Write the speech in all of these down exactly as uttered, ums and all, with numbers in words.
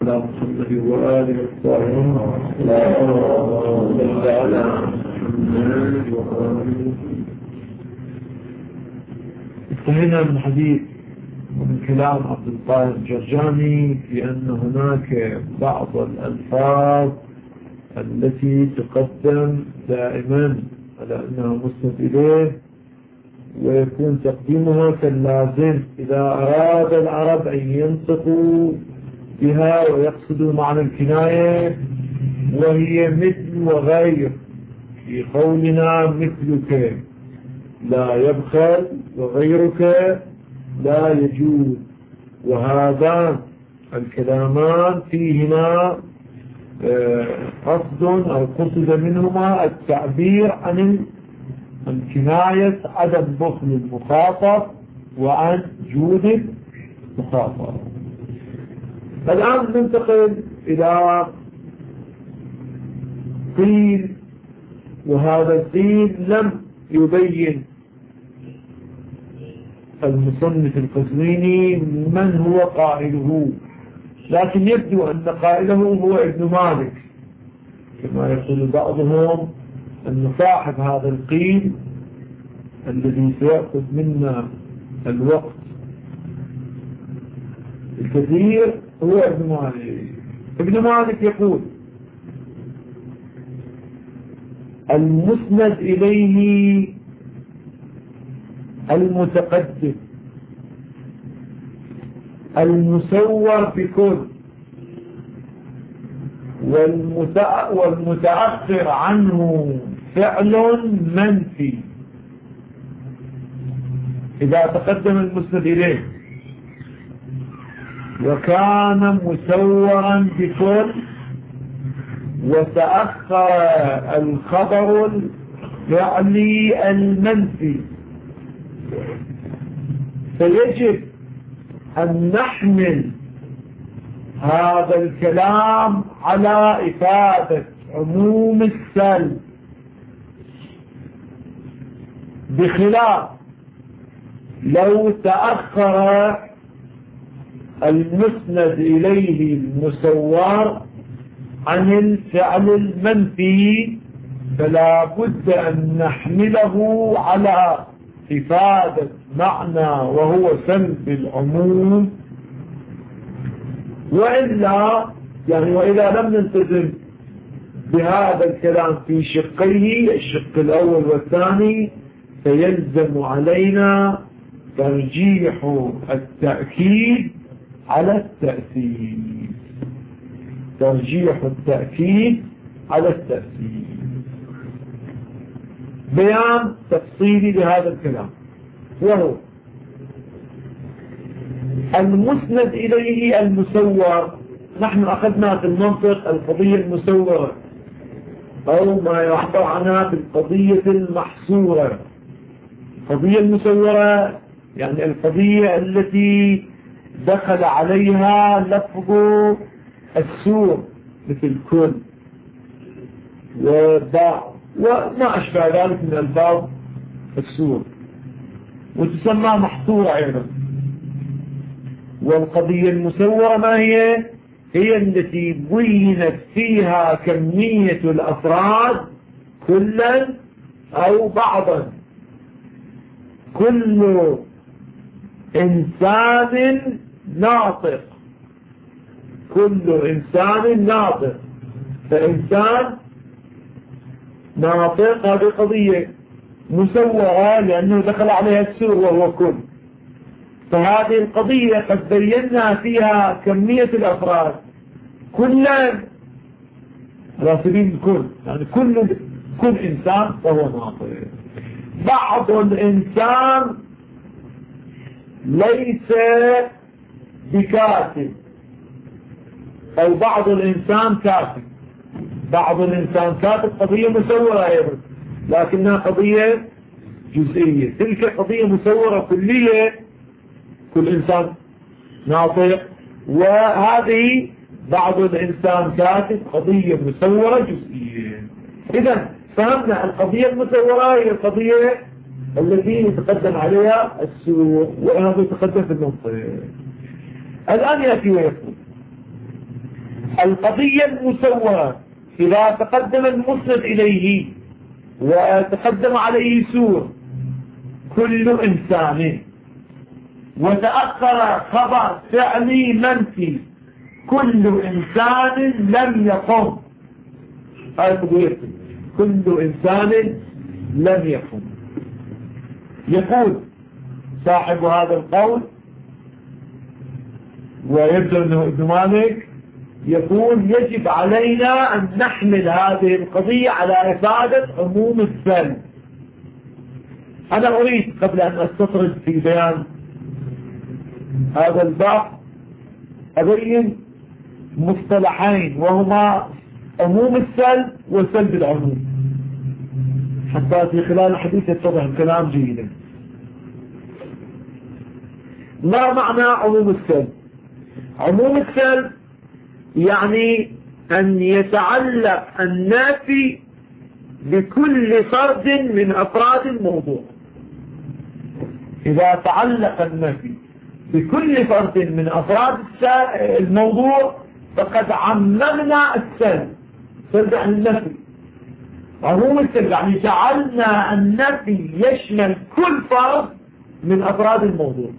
على محمد وآله الطاهرين صلى على محمد وآله. انتهينا من حديث ومن كلام عبد القاهر الجرجاني في أن هناك بعض الألفاظ التي تقدم دائما على أنها مسند إليه ويكون تقديمها كاللازم إذا أراد العرب أن ينطقوا بها ويقصدوا معنى الكناية، وهي مثل وغير. في قولنا مثلك لا يبخل وغيرك لا يجوز، وهذان الكلامان فيهما قصد أو قصد منهما التعبير عن الكناية عدم بخل المخاطب وعن جود المخاطب. الآن ننتقل إلى قيل، وهذا القيل لم يبين المصنف القزويني من هو قائله، لكن يبدو أن قائله هو ابن مالك، كما يقول بعضهم أن صاحب هذا القيل الذي سيأخذ منا الوقت الكثير هو ابن مالك. ابن مالك يقول: المسند إليه المتقدم المسور بكل، والمتأخر عنه فعل منفي. إذا تقدم المسند إليه وكان مسورا بكل وتأخر الخبر الفعلي المنفي، فيجب أن نحمل هذا الكلام على إفادة عموم السلب، بخلاف لو تأخر المسند إليه المسور عن الفعل المنفي، فلا بد أن نحمله على إفادة معنى وهو سلب العموم، وإلا يعني وإذا لم نلتزم بهذا الكلام في شقيه الشق الأول والثاني فيلزم علينا ترجيح التأكيد على التأثير، ترجيح التأكيد على التأثير. بيان تفصيلي لهذا الكلام، وهو المسند إليه المسور. نحن أخذنا في المنطق القضية المسورة أو ما يعبر عنها بالقضية المحصورة. القضية المسورة يعني القضية التي دخل عليها لفظ السور مثل كل وباع وما أشبه ذلك من الفاظ السور، وتسمى محصورة أيضا. والقضية المسورة ما هي؟ هي التي بينت فيها كمية الأفراد كلا أو بعضا. كل إنسان ناطق، كل إنسان ناطق، فإنسان ناطق هذه قضية مسورة لأنه دخل عليها السور وهو كل. فهذه القضية قد بينا فيها كمية الأفراد كلا على سبيل الكل، يعني كل كل إنسان فهو ناطق. بعض الإنسان ليس بكاتب، أو بعض الإنسان كاتب. بعض الإنسان كاتب قضية مسورة أيضا لكنها قضية جزئية. تلك قضية مسورة كلية، كل إنسان ناطق. وهذه بعض الإنسان كاتب قضية مسورة جزئية. إذن فهمنا القضية المسورة هي القضية التي يتقدم عليها السوق وهذا يتقدم في المنطق. الآن يأتي ويقول القضية المسوّة إذا تقدم المسند إليه وتقدم عليه سور كل إنسان وتأخر خبر فعلي منفي كل إنسان لم يقم. كل إنسان لم يقم. يقول صاحب هذا القول ويبدو أنه ابن مالك يقول يجب علينا أن نحمل هذه القضية على إفادة عموم السلب. أنا أريد قبل أن أستطرد في بيان هذا الباب أبين مصطلحين وهما عموم السلب وسلب العموم حتى في خلال الحديث يتضح الكلام جيدا. ما معنى عموم السلب؟ عموم السلب يعني أن يتعلق النافي بكل فرد من أفراد الموضوع. إذا تعلق النافي بكل فرد من أفراد الموضوع فقد عممنا السلب. سلب عن النفي. عموم السلب يعني جعلنا النفي يشمل كل فرد من أفراد الموضوع.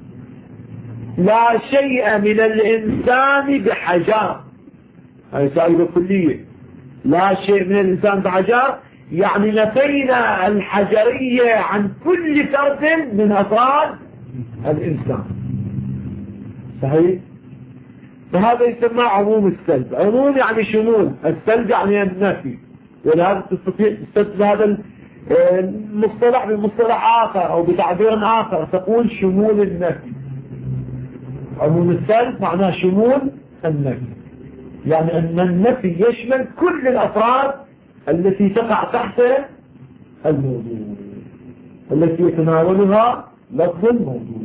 لا شيء من الإنسان بحجار. هذه سائلة كلية. لا شيء من الإنسان بحجار يعني نفينا الحجرية عن كل فرد من أفراد الإنسان. صحيح؟ فهذا يسمى عموم السلب. عموم يعني شمول، السلب يعني النفي، ولهذا تستطيع تستطيع هذا المصطلح بمصطلح آخر أو بتعبير آخر تقول شمول النفي. عموم السلب معناه شمول النفي، يعني أن النفي يشمل كل الأفراد التي تقع تحت الموضوع التي يتناولها لفظ الموضوع.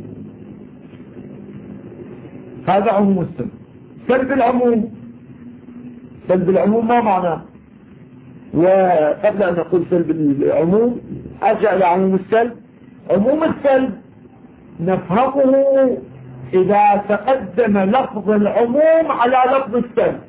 هذا عموم السلب. سلب العموم، سلب العموم ما معناه؟ وقبل أن أقول سلب العموم أرجع لعموم السلب. عموم السلب نفهمه إذا تقدم لفظ العموم على لفظ السلب.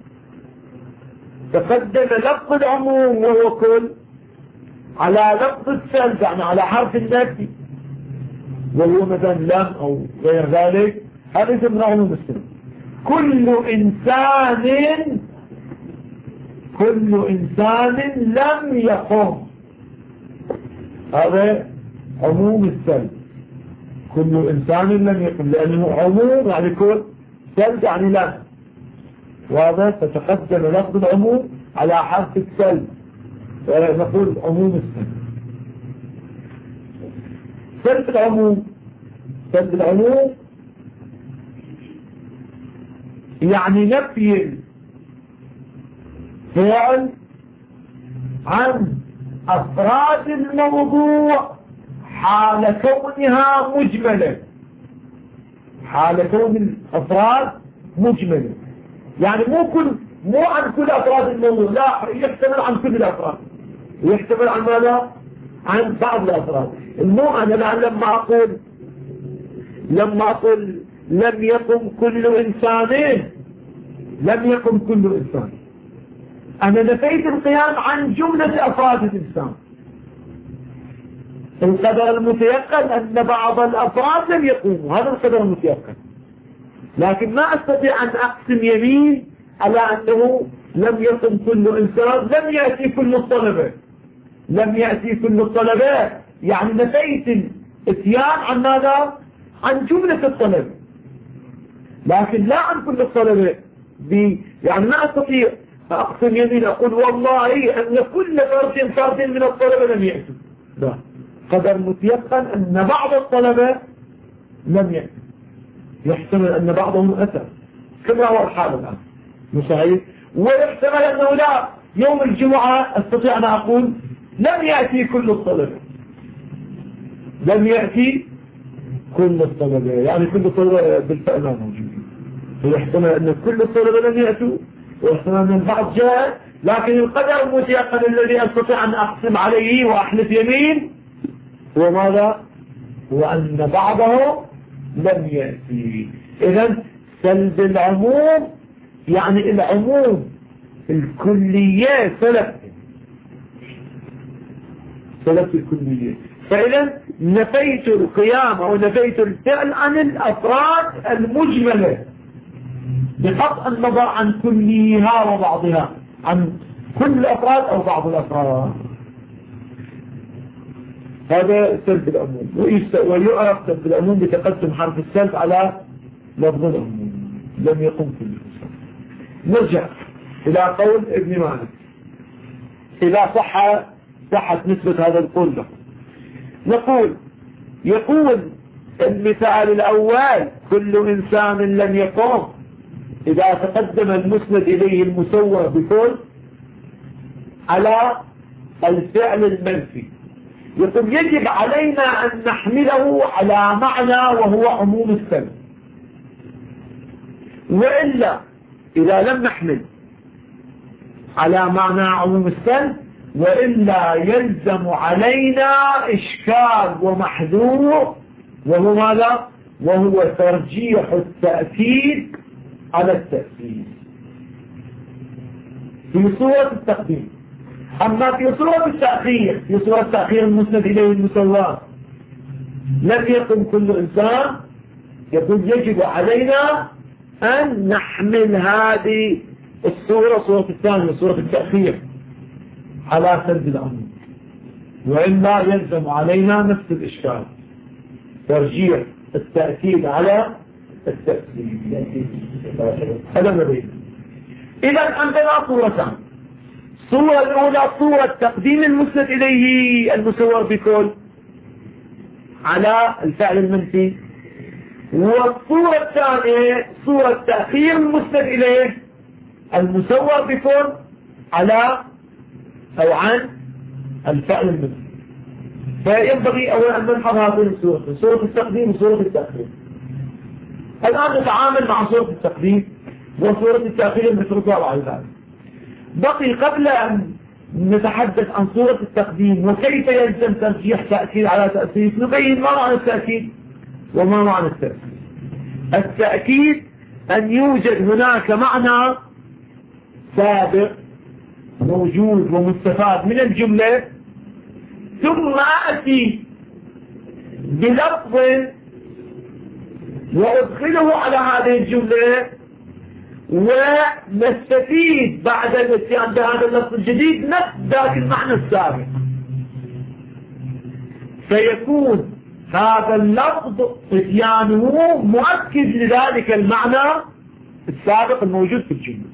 تقدم لفظ العموم وهو كل على لفظ السلب يعني على حرف النفي وهو مثلا لم أو غير ذلك، هذا يسمى عموم السلب. كل إنسان كل إنسان لم يقم، هذا عموم السلب. كل إنسان لم يقم لأنه عموم يعني كل، سلب يعني لم، وهذا تتقدم لفظ العموم على حرف السلب نقول عموم السلب. سلب العموم، سلب العموم يعني نفي الفعل عن أفراد الموضوع حال كونها مجملة، حال كون الأفراد مجملة. يعني مو كل مو عن كل أفراد الموضوع، لا، يحتمل عن كل الأفراد، يحتمل عن ماذا؟ عن بعض الأفراد. المو أنا لما أقول لما أقول لم يقم كل إنسان، لم يقم كل إنسان، أنا نفيت القيام عن جملة أفراد الإنسان. القدر المتيقن أن بعض الأفراد لم يقوموا، هذا القدر المتيقن، لكن ما أستطيع أن أقسم يمين على أنه لم يقم كل إنسان، لم يأتي كل الطلبة، لم يأتي كل الطلبة، يعني نفيت الاتيان عن ماذا؟ عن جملة الطلبة، لكن لا عن كل الطلبة. يعني ما أستطيع أقسم يمين أقول والله أن كل فرد فرد من الطلبة لم يأتوا، لا، قدر متيقن أن بعض الطلبة لم يأتوا، يحتمل أن بعضهم أتى كما هو الحال الآن، صحيح؟ ويحتمل أنه لا، يوم الجمعة أستطيع أن أقول لم يأتي كل الطلبة، لم يأتي كل الطلبة، يعني كل الطلبة بالفعل موجودين، ويحتمل أن كل الطلبة لم يأتوا، ويحتمل أن البعض جاء، لكن القدر المتيقن الذي أستطيع أن أقسم عليه وأحلف يمين هو ماذا؟ هو أن بعضه لم يأتي. إذن سلب العموم يعني العموم الكلية سلف سلف الكلية. فإذا نفيت القيام أو نفيت الفعل عن الأفراد المجملة بقطع النظر عن كلها وبعضها، عن كل الأفراد أو بعض الأفراد. هذا سلب العموم، ويعرف سلب العموم بتقدم حرف السلب على لفظ العموم لم يقم كل الإنسان. نرجع إلى قول ابن مالك إذا صح صحت نسبة هذا القول له. نقول يقول المثال الأول كل إنسان لم يقم إذا تقدم المسند إليه المسوى بكل على الفعل المنفي، يقول يجب علينا أن نحمله على معنى وهو عموم السلب، وإلا إذا لم نحمل على معنى عموم السلب وإلا يلزم علينا إشكال ومحذور، وهو ماذا؟ وهو ترجيح التأكيد على التأكيد في صورة التقديم. أما في صورة التأخير، في صورة تأخير المسند إليه المسوى لم يقم كل إنسان، يقول يجب علينا أن نحمل هذه الصورة صورة الثانية صورة التأخير على سلب العموم، وإلا يلزم علينا نفس الإشكال ترجيح التأكيد على التأكيد. هذا نريد. إذا عندنا صورتان، الصورة الأولى صورة تقديم المسند إليه المسوى بكل على الفعل المنفي، والصورة الثانية صورة تأخير المسند إليه المسوى بكل على أو عن الفعل المنفي. فينبغي أولا أن نلحظ هذين الصورتين، صورة التقديم وصورة التأخير. الآن نتعامل مع صورة التقديم وصورة التأخير نتركها على ذلك. بقي قبل أن نتحدث عن صورة التقديم وكيف يلزم ترجيح تأكيد على تأكيد نبين ما معنى التأكيد وما معنى التأكيد. التأكيد أن يوجد هناك معنى سابق موجود ومستفاد من الجملة، ثم أتي بلفظ وأدخله على هذه الجملة ونستفيد بعد الاتيان بهذا اللفظ الجديد نفس ذاك المعنى السابق، فيكون هذا اللفظ اتيانه مؤكد لذلك المعنى السابق الموجود في الجملة.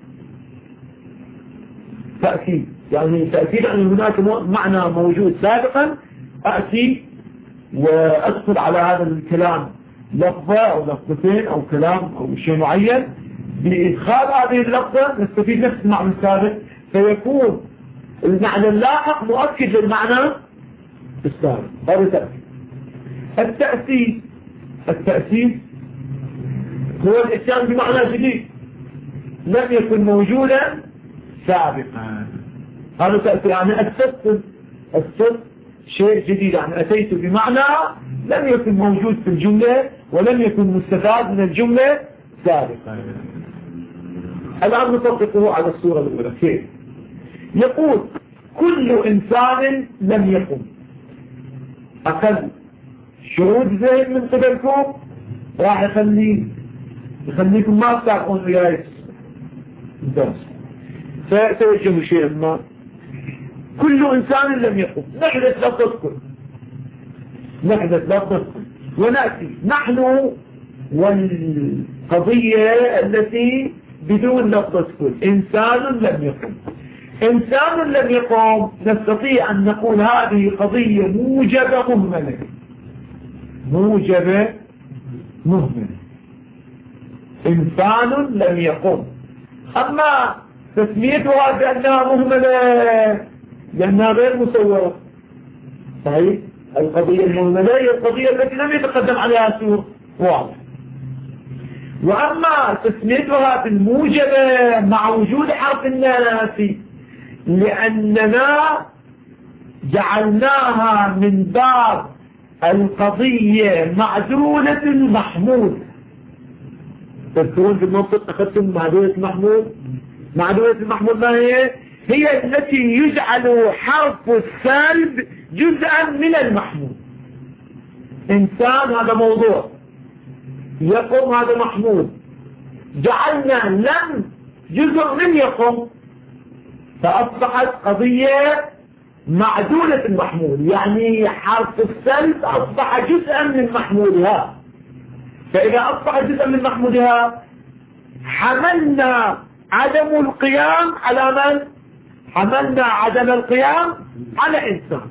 تأكيد يعني تأكيد أن هناك معنى موجود سابقا، أأتي وأدخل على هذا الكلام لفظة أو لفظتين أو كلام أو شيء معين، بإدخال هذه اللفظة نستفيد نفس المعنى السابق، فيكون المعنى اللاحق مؤكد للمعنى السابق. هذا تأكيد. التأسيس التأسيس هو الإتيان بمعنى جديد لم يكن موجودا سابقا. هذا تأثير يعني أسست أسست شيء جديد، يعني أتيت بمعنى لم يكن موجود في الجملة ولم يكن مستفاد من الجملة سابقا. الآن نطبقه على الصورة الأولى. كيف؟ يقول كل إنسان لم يقم. أقل شهود ذهن من قبلكم راح يخلي يخليكم ما تتعقون وياي الدرس، فسيوجه شيئا ما. كل إنسان لم يقم، نحدث لفظة كل نحدث لفظة كل ونأتي نحن والقضية التي بدون لفظة كل. إنسان لم يقم، إنسان لم يقم نستطيع أن نقول هذه قضية موجبة مهملة، موجبة مهملة. إنسان لم يقم. أما تسميتها بأنها مهملة لأنها غير مسوّرة، صحيح؟ القضية المهملة هي القضية التي لم يتقدم عليها سور واضح. وأما تسميتها بالموجبة مع وجود حرف الناس لأننا جعلناها من باب القضية معدولة المحمول، تذكرون في المنطق أخذتم معدولة المحمول. معدولة المحمول ما هي؟ هي التي يجعل حرف السلب جزءا من المحمول. إنسان هذا موضوع، يقوم هذا محمول، جعلنا لم جزء من يقوم، فأصبحت قضية معدولة المحمول، يعني حرف السلب أصبح جزءا من محمولها. فإذا أصبح جزءا من محمولها حملنا عدم القيام على من؟ حملنا عدم القيام على إنسان.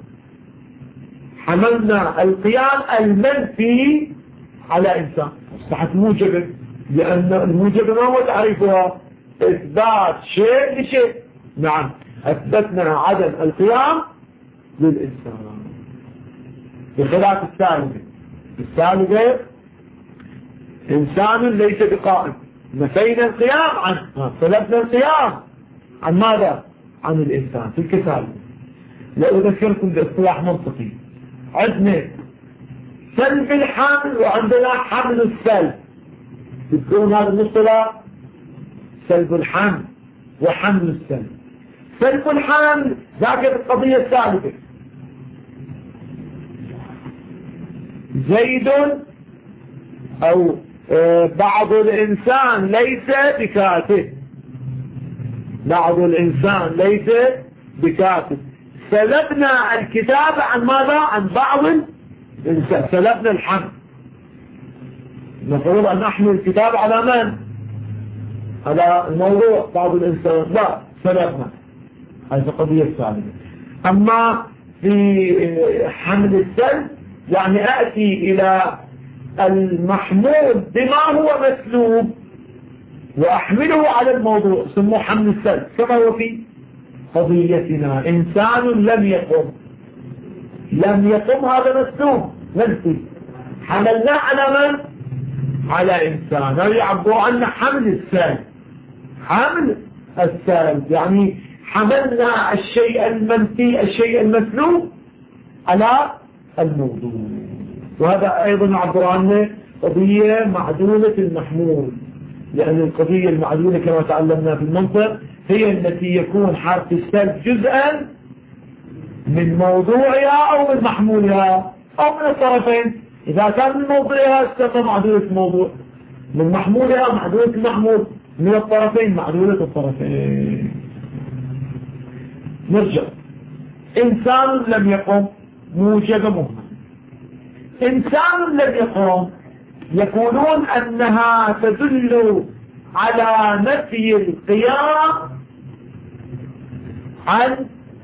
حملنا القيام المنفي على إنسان، أصبحت موجبة، لأن الموجبة ما هو تعريفها؟ إثبات شيء لشيء. نعم، أثبتنا عدم القيام للإنسان بخلاف الثالثة. الثالثة إنسان ليس بقائم، نفينا القيام عنه، سلبنا القيام عن ماذا؟ عن الإنسان. تلك ثالثة. لأذكركم باصطلاح منطقي، عندنا سلب الحمل وعندنا حمل السلب. تذكرون هذا المصطلح؟ سلب الحمل وحمل السلب. سلب الحمل ذاك القضية الثالثة، زيد أو بعض الإنسان ليس بكاتب، بعض الإنسان ليس بكاتب. سلبنا الكتاب عن ماذا؟ عن بعض الإنسان، سلبنا الحمل. نقول أن نحمل الكتاب على من؟ على الموضوع بعض الإنسان، لا، سلبنا. هذه قضية ثالثة. أما في حمل السلب يعني أأتي إلى المحمول بما هو مسلوب وأحمله على الموضوع، سموه حمل السلب، كما هو في قضيتنا. إنسان لم يقم، لم يقم هذا مسلوب منفي، حملناه على من؟ على إنسان. هذا يعبر عنه حمل السلب. حمل السلب يعني حملنا الشيء المنفي، الشيء المسلوب، على الموضوع. وهذا أيضا يعبر عنه قضية معدولة المحمول، لأن القضية المعدولة كما تعلمنا في المنطق هي التي يكون حرف السلب جزءا من موضوعها أو من محمولها أو من الطرفين. إذا كان من موضوعها استمر معدولة الموضوع، من محمولها معدولة المحمول، من الطرفين معدولة الطرفين. نرجع. إنسان لم يقم موجب مهمل. إنسان لم يقم يقولون أنها تدل على نفي القيام عن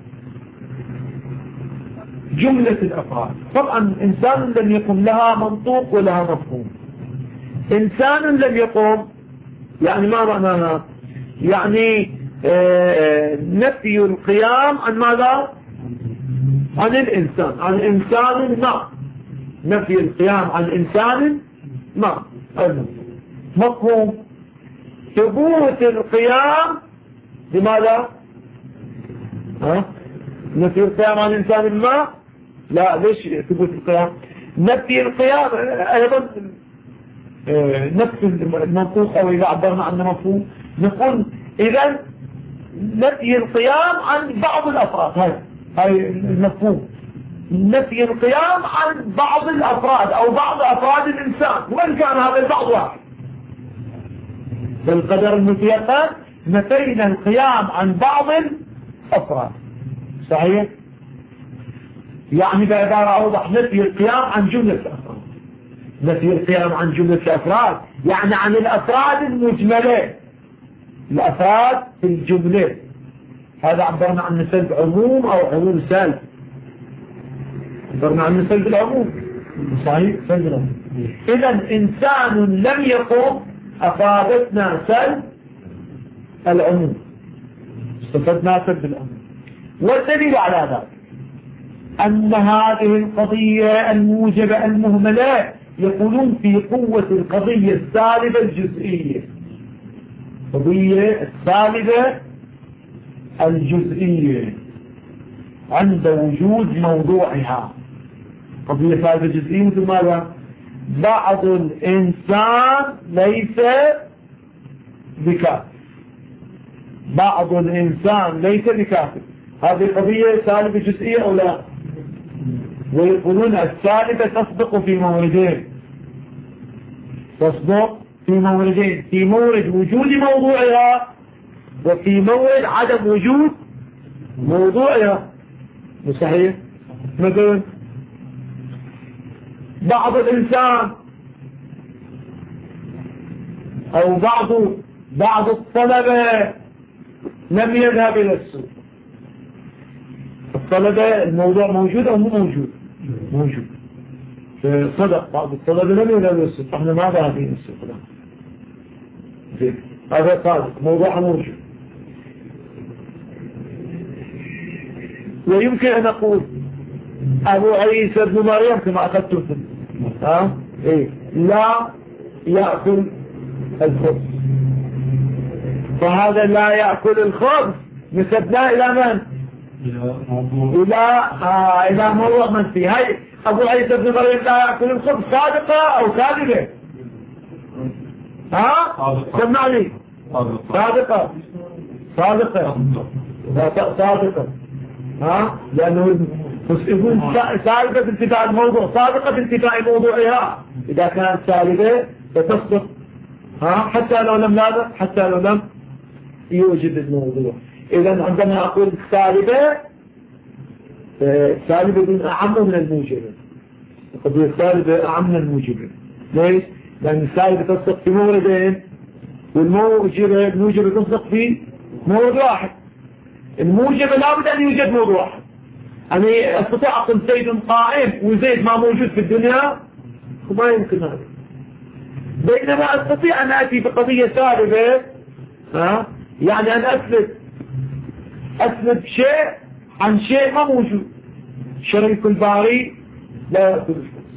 جملة الأفراد. طبعا إنسان لم يقم لها منطوق ولها مفهوم. إنسان لم يقم يعني ما معناها؟ يعني آه نفي القيام عن ماذا؟ عن الإنسان، عن إنسان ما. نفي القيام عن إنسان ما. مفهوم. ثبوت القيام لماذا؟ ها؟ نفي القيام عن إنسان ما؟ لا، ليش ثبوت القيام؟ نفي القيام أيضا آه نفس المنطوق، أو إذا عبرنا عنه مفهوم نقول إذا نفي القيام عن بعض الأفراد. هاي هاي المفهوم، نفي القيام عن بعض الأفراد أو بعض أفراد الإنسان، وإن كان هذا البعض واحد. بالقدر المتيقن نفينا القيام عن بعض الأفراد. صحيح؟ يعني بعبارة أوضح نفي القيام عن جملة الأفراد. نفي القيام عن جملة الأفراد يعني عن الأفراد المجملة، الأفراد في الجملة. هذا عبرنا عن سلب عموم أو عموم سلب. عبرنا عن سلب العموم. صحيح؟ سلب العموم. إذا إنسان لم يقم أفادتنا سلب العموم، استفدنا سلب العموم. والدليل على ذلك أن هذه القضية الموجبة المهملة يقولون في قوة القضية السالبة الجزئية. القضية السالبة الجزئية عند وجود موضوعها. قضية سالبة جزئية مثل ماذا؟ بعض الإنسان ليس بكافر. بعض الإنسان ليس بكافر، هذه قضية سالبة جزئية أو لا؟ ويقولون السالبة تصدق في موردين، تصدق في موردين، في مورد وجود موضوعها وفي مورد عدم وجود موضوعها. صحيح؟ مثلا بعض الإنسان أو بعض بعض الطلبة لم يذهب إلى السوق. الطلبة الموضوع موجود أو مو موجود؟ موجود. صدق بعض الطلبة لم يذهب إلى السوق، احنا ما ذاهبين السوق الآن. هذا صادق، موضوع موجود. ويمكن أن أقول أبو عيسى بن مريم كما أخذتم ها إيه لا يأكل الخبز، فهذا لا يأكل الخبز نسبنا إلى من؟ إلى آه إلى موضوع منفي. هاي أبو عيسى بن مريم لا يأكل الخبز صادقة أو كاذبة؟ ها سمع لي. صادقة صادقة صادقة ها لأنه يقول سالبة بانتفاع الموضوع، صادقة بانتفاع موضوعها. إذا كانت سالبة فتصدق ها حتى لو لم لا حتى لو لم يوجد الموضوع. إذا عندما أقول سالبة سالبة أعم من الموجبة، القضية السالبة أعم من الموجبة. ليش؟ لأن السالبة تصدق في موردين والموجبة الموجبة تصدق في مورد واحد. الموجبة لابد أن يوجد موضوع واحد. أنا أستطيع أقول زيد قائم وزيد ما موجود في الدنيا، وما يمكن هذا. بينما أستطيع أن أتي بقضية سالبة ها يعني أن أثبت أثبت شيء عن شيء ما موجود. شريك الباري لا يأكل الخبز،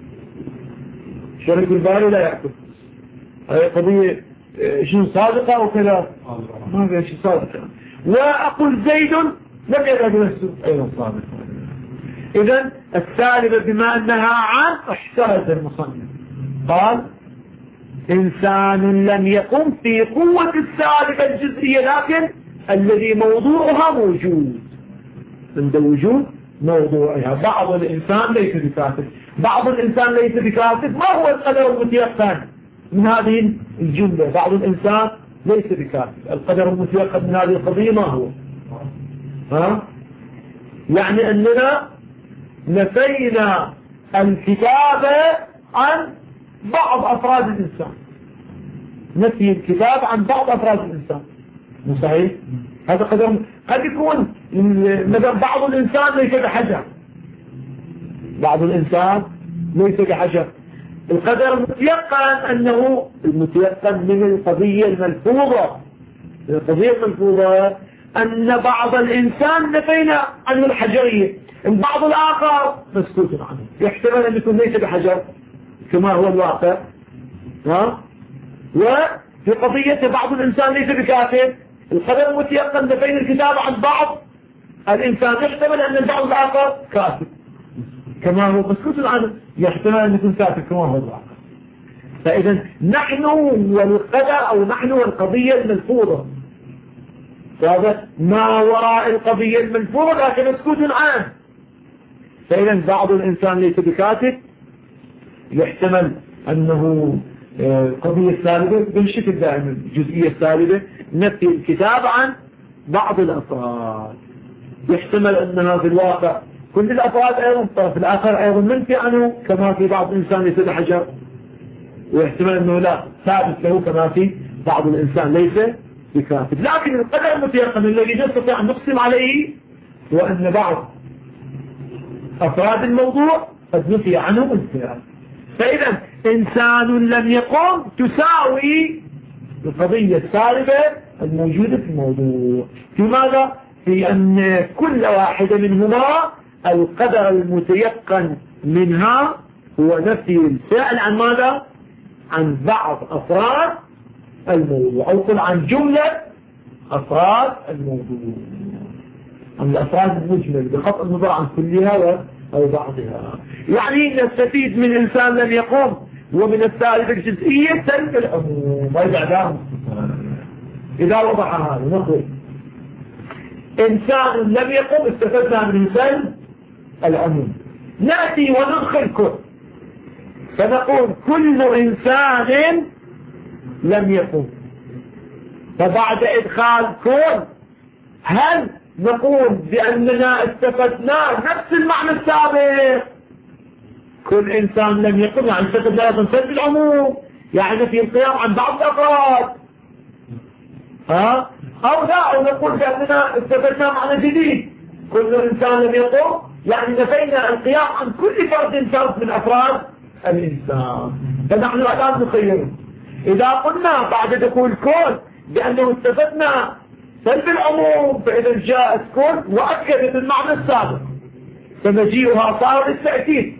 شريك الباري لا يأكل. هذه قضية شنو صادقة أو كذا؟ ما في شيء صادقة. وأقول زيد لم يذهب إلى السوق أيضا صادقة. إذن السالبة بما أنها عن احترز المصنف قال إنسان لم يقم في قوة السالبة الجزئية، لكن الذي موضوعها موجود، عند وجود موضوعها. بعض الإنسان ليس بكافر، بعض الإنسان ليس بكافر. ما هو القدر المتيقن من هذه الجملة؟ بعض الإنسان ليس بكافر، القدر المتيقن من هذه القضية ما هو؟ ها؟ يعني أننا نفينا الكتابة عن بعض أفراد الإنسان، نفي الكتاب عن بعض أفراد الإنسان. مو صحيح؟ هذا قدر. قد يكون مثلا بعض الإنسان ليس بحجر، بعض الإنسان ليس بحجر. القدر المتيقن أنه المتيقن من القضية الملفوظة، القضية الملفوظة أن بعض الإنسان نفينا عنه الحجرية، البعض الآخر مسكوت عنه، يحتمل أن يكون ليس بحجر كما هو الواقع. ها؟ وفي قضية بعض الإنسان ليس بكافر، القدر المتيقن نفينا الكتاب عن بعض الإنسان، يحتمل أن البعض الآخر كافر كما هو مسكوت عنه، يحتمل أن يكون كافر كما هو الواقع. فإذا نحن والقدر أو نحن والقضية الملفوظة، فهذا ما وراء القضية الملفوظة لكن مسكوت عنه. فإذا بعض الإنسان ليس بكاتب، يحتمل أنه قضية السالبة بالشكل دائما الجزئية السالبة نفي الكتاب عن بعض الأفراد، يحتمل أنها في الواقع كل الأفراد أيضا الطرف الآخر أيضا منفي عنه كما في بعض الإنسان ليس بحجر، ويحتمل أنه لا ثابت له كما في بعض الإنسان ليس بكافر. لكن القدر المتيقن الذي نستطيع أن نقسم عليه هو أن بعض أفراد الموضوع قد نفي عنه الفعل. فإذا إنسان لم يقم تساوي القضية السالبة الموجودة في الموضوع. في ماذا؟ في أن كل واحدة منهما القدر المتيقن منها هو نفي الفعل عن ماذا؟ عن بعض أفراد الموضوع، أو قل عن جملة أفراد الموضوع، عن الأفراد المجمل بخط النظر عن كلها أو بعضها. يعني نستفيد من إنسان لم يقوم ومن السالفة الجزئية سلب العموم ويبعدها. إذا وضع هذا نقول إنسان لم يقم استفدنا من سلب العموم. نأتي وندخل كل، فنقول كل إنسان لم يقم. فبعد إدخال كل هل نقول بأننا استفدنا نفس المعنى السابق؟ كل إنسان لم يقم يعني استفدنا من سلب العموم، يعني في القيام عن بعض الأفراد، ها؟ أو لا، أو نقول بأننا استفدنا معنى جديد، كل إنسان لم يقم يعني نفينا القيام عن كل فرد فرد من أفراد الإنسان. فنحن الآن نخير إذا قلنا بعد دخول كل بأنه استفدنا سلب العموم، فإذا جاءت كل وأكدت المعنى السابق فمجيئها صار للتأكيد.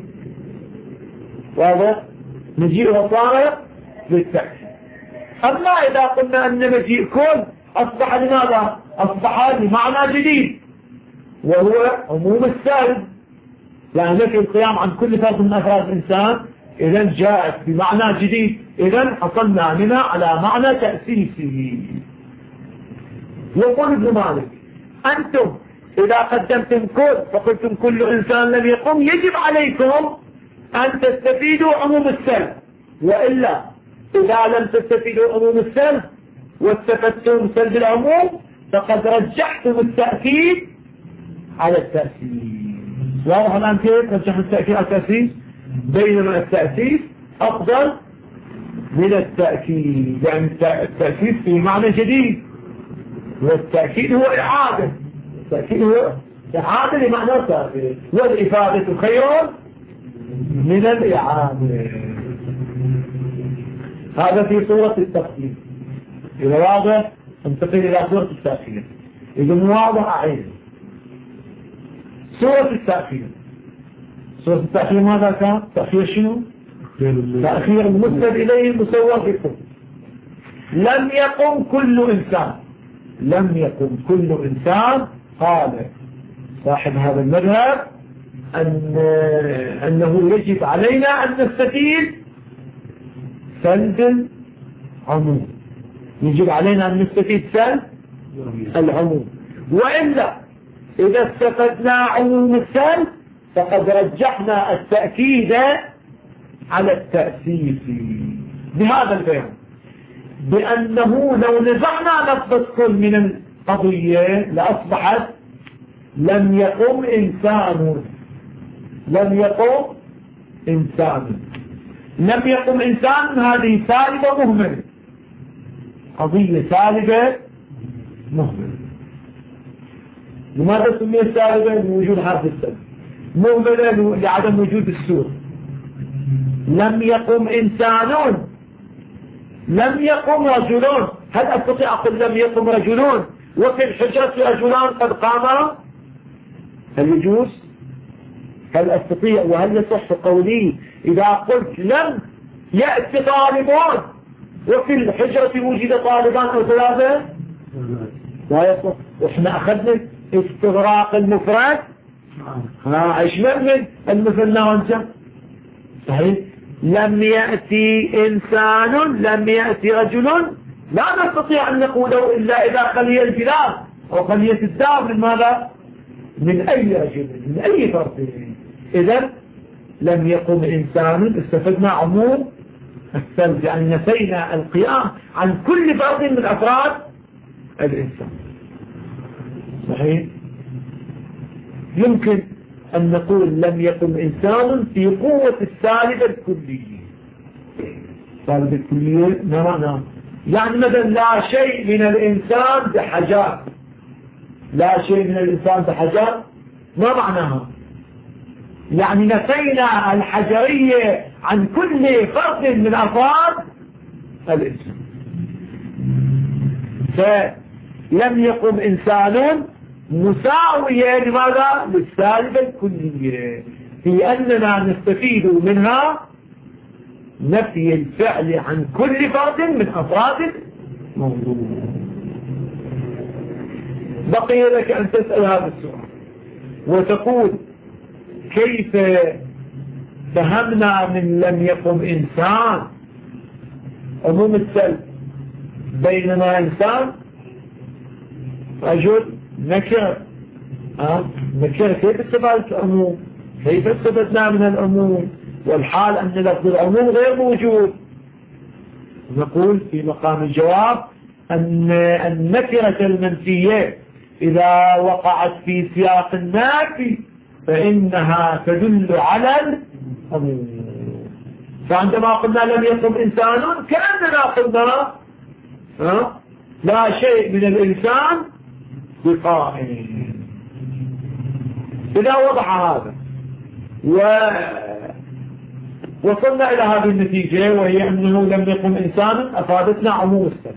واضح؟ مجيئها صار للتأكيد. أما إذا قلنا أن مجيء كل أصبح لماذا؟ أصبح لمعنى جديد وهو عموم السالب، يعني نفي القيام عن كل فرد من أفراد الإنسان، إذا جاءت بمعنى جديد، إذا حصلنا منها على معنى تأسيسي. يقول ابن مالك أنتم إذا قدمتم كل فقلتم كل إنسان لم يقم، يجب عليكم أن تستفيدوا عموم السلب، وإلا إذا لم تستفيدوا عموم السلب واستفدتم سلب العموم فقد رجحتم التأكيد على التأسيس. واضح الآن كيف رجحنا التأكيد على التأسيس؟ بينما التأسيس أفضل من التأكيد، يعني التأسيس في معنى جديد، والتأكيد هو إعادة، التأكيد هو إعادة لمعنى ثابت، والإفادة خير من الإعادة. هذا في صورة التفصيل. إذا واضح انتقل إلى صورة التأخير. إذا مو واضح أعيد صورة التأخير. صورة التأخير ماذا كان؟ تأخير شنو؟ تأخير المسند إليه المصور في الكل. لم يقم كل إنسان، لم يقم كل إنسان. قال صاحب هذا المذهب أن أنه يجب علينا أن نستفيد سلب العموم، يجب علينا أن نستفيد سلب العموم، وإلا إذا استفدنا عموم السلب فقد رجحنا التأكيد على التأسيس بهذا البيان، بأنه لو نزعنا لفظ كل من القضية لأصبحت لم يقم إنسان، لم يقم إنسان، لم يقم إنسان. هذه سالبة مهملة، قضية سالبة مهملة. لماذا سميت سالبة؟ لوجود حرف السلب. مهملة لعدم وجود السور. لم يقم إنسان، لم يقم رجلون. هل أستطيع أقول لم يقم رجلون وفي الحجرة رجلان قد قاما؟ هل يجوز؟ هل أستطيع وهل يصح قولي إذا قلت لم يأتي طالبون وفي الحجرة وجد طالبان أو ثلاثة؟ لا يصح. وإحنا أخذنا استغراق المفرد، ها إيش من المثنى وانت صحيح. لم يأتي إنسان، لم يأتي رجل، لا نستطيع أن نقوله إلا إذا خلي البلاد أو خليت الدار من ماذا؟ من أي رجل، من أي فرد. إذن لم يقم إنسان استفدنا عموم السلب، يعني نفينا القيام عن كل فرد من أفراد الإنسان. صحيح. يمكن أن نقول لم يقم إنسان في قوة السالبة الكلية. السالبة الكلية ما معنى؟ يعني مثلا لا شيء من الإنسان بحجار، لا شيء من الإنسان بحجار، ما معناها؟ يعني نفينا الحجرية عن كل فرد من أفراد الإنسان. فلم يقم إنسان مساوية لماذا؟ للسالبة الكلية، في أننا نستفيد منها نفي الفعل عن كل فرد من أفراد الموضوع. بقي لك أن تسأل هذا السؤال وتقول كيف فهمنا من لم يقم إنسان عموم السلب بينما إنسان رجل نكر. أه؟ نكر كيف استفادت العموم؟ كيف استفدنا من العموم والحال أن لفظ العموم غير موجود؟ نقول في مقام الجواب أن النكرة المنفية إذا وقعت في سياق النافي فإنها تدل على العموم. فعندما قلنا لم يقم إنسان كأننا قلنا أه؟ لا شيء من الإنسان بقائم. إذا وضع هذا ووصلنا إلى هذه النتيجة وهي أنه لم يقم إنسان أفادتنا عموم السلب.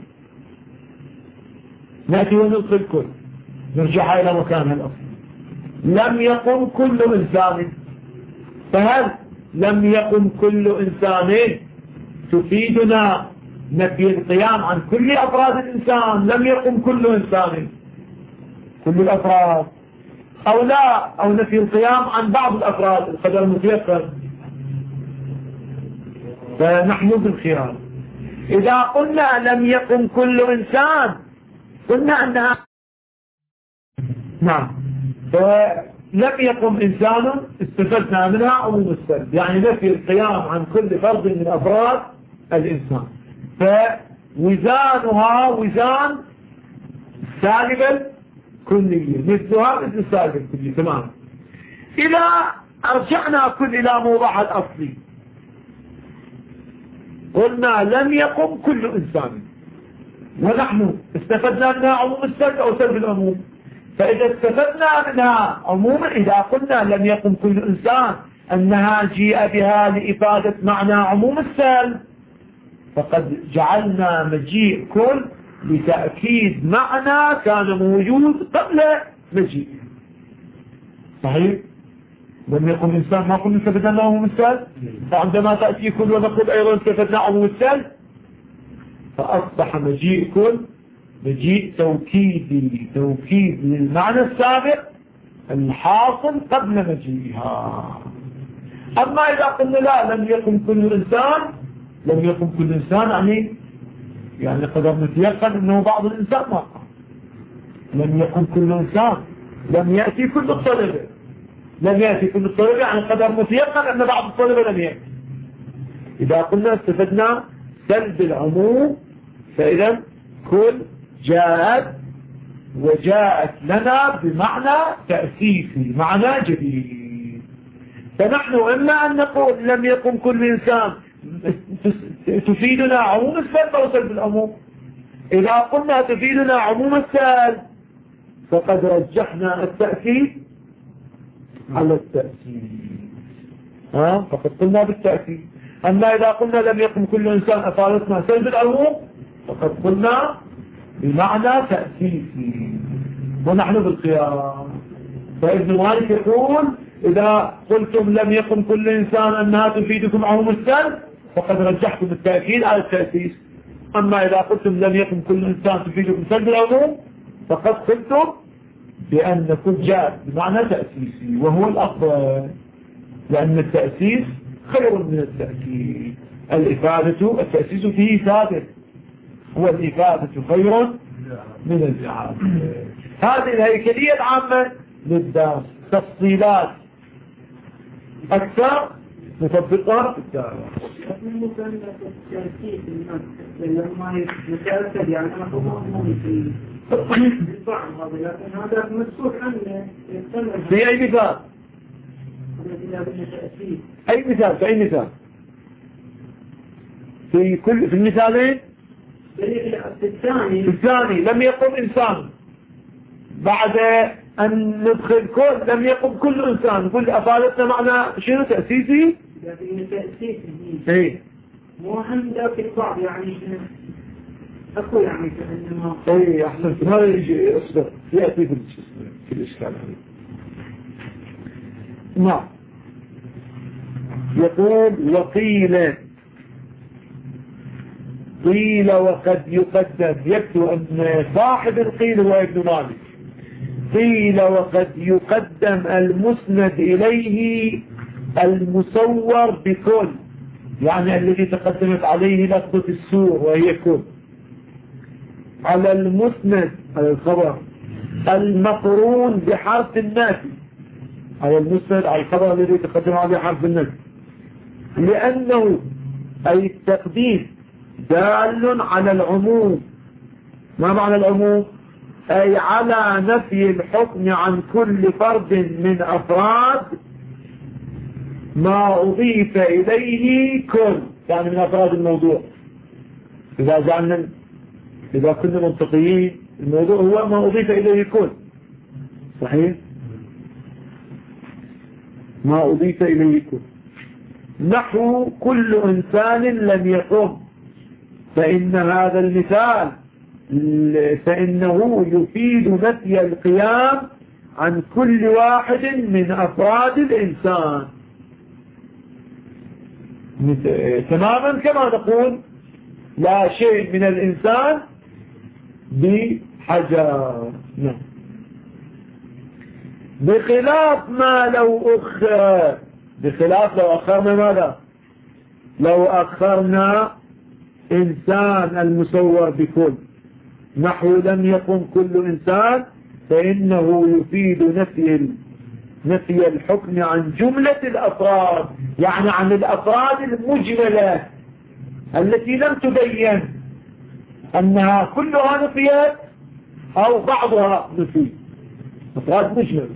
نأتي وندخل كل نرجع إلى مكانها الأصلي. لم يقم كل إنسان، فهل لم يقم كل إنسان تفيدنا نفي القيام عن كل أفراد الإنسان؟ لم يقم كل إنسان كل الأفراد، أو لا، أو نفي القيام عن بعض الأفراد القدر المتيقن. فنحن بالخيار. إذا قلنا لم يقم كل إنسان قلنا أنها نعم، فلم يقم إنسان استفدنا منها عموم السلب، يعني نفي القيام عن كل فرد من أفراد الإنسان. فوزانها وزان سالب الكلية، مثلها مثل السالب الكلية تمام. إذا أرجعنا كل إلى موضعها الأصلي قلنا لم يقم كل إنسان، ونحن استفدنا منها عموم السلب أو سلب العموم. فإذا استفدنا منها عموما، إذا قلنا لم يقم كل إنسان أنها جيء بها لإفادة معنى عموم السلب، فقد جعلنا مجيء كل لتأكيد معنى كان موجود قبل مجيء. صحيح؟ لم يقم إنسان ما قلنا استفدنا عموم السلب، فعندما تأتي كل ونقول أيضا استفدنا عموم السلب، فأصبح مجيء كل مجيء توكيدي، توكيد للمعنى السابق الحاصل قبل مجيئها. أما إذا قلنا لا لم يقم كل إنسان، لم يقم كل إنسان يعني يعني قدر نتيقن أنه بعض الإنسان ما قام. لم يقم كل إنسان، لم يأتي كل الطلبة، لم يأتي كل الطلبة يعني قدر متيقن أن بعض الطلبة لم يأتي. إذا قلنا استفدنا سلب العموم، فإذا كل جاءت وجاءت لنا بمعنى تأسيسي، معنى جديد. فنحن إما أن نقول لم يقم كل إنسان تفيدنا عموم السلب أو سلب العموم. إذا قلنا تفيدنا عموم السلب فقد رجحنا التأكيد على التأكيد، ها فقد قلنا بالتأكيد. أما إذا قلنا لم يقم كل إنسان أفادتنا سلب العموم فقد قلنا بمعنى تأسيسي، ونحن بالخيار. فابن مالك يقول إذا قلتم لم يقم كل إنسان أنها تفيدكم عموم السلب فقد رجحتم التأكيد على التأسيس. أما إذا قلتم لم يقم كل إنسان تفيدكم سلب العموم فقد قلتم بأن كل جاء بمعنى تأسيسي، وهو الأفضل، لأن التأسيس خير من التأكيد. الإفادة التأسيس فيه ثابت، والإفادة خير من الإعادة. هذه الهيكلية العامة للدرس. تفصيلات أكثر مطبقة في الدرس. لما يتأكد يعني أنا قمت في البعض هذا، لكن هذا مسؤول عنه. في أي مثال؟ أي مثال؟ في أي مثال؟ في كل في المثالين؟ في الثاني في الثاني لم يقم إنسان، بعد أن ندخل كل لم يقم كل إنسان، كل أفادتنا معنى شنو تأسيسي؟ يعني تأسيسي إيه مو عندك في البعض يعني أكو يعني كأنما إيه أحسنت. هذا يجي أصدر يأتي في في الإشكال هذا. نعم. يقول وقيل قيل وقد يقدم، يكتب أن صاحب القيل هو ابن مالك. قيل وقد يقدم المسند إليه المصور بكل، يعني الذي تقدمت عليه لفظة السور وهي كل، على المسند على الخبر المقرون بحرف النافي على المسند على الخبر الذي يتقدم عليه حرف النافي، لأنه أي التقديم دال على العموم. ما معنى العموم؟ أي على نفي الحكم عن كل فرد من أفراد ما أضيف إليه كل، يعني من أفراد الموضوع. إذا جعلنا إذا كنا منطقيين الموضوع هو ما أضيف إليه كل، صحيح؟ ما أضيف إليه كل، نحو كل إنسان لم يقم، فإن هذا المثال فإنه يفيد نفي القيام عن كل واحد من أفراد الإنسان، تماما كما نقول لا شيء من الإنسان بحجر. نعم. بخلاف ما لو أخر، بخلاف لو أخرنا ماذا؟ لو أخرنا إنسان المصور بكل، نحو لم يقم كل إنسان، فإنه يفيد نفي نفي الحكم عن جملة الأفراد، يعني عن الأفراد المجملة التي لم تبين أنها كلها نفيت أو بعضها نفي، أفراد مجملة،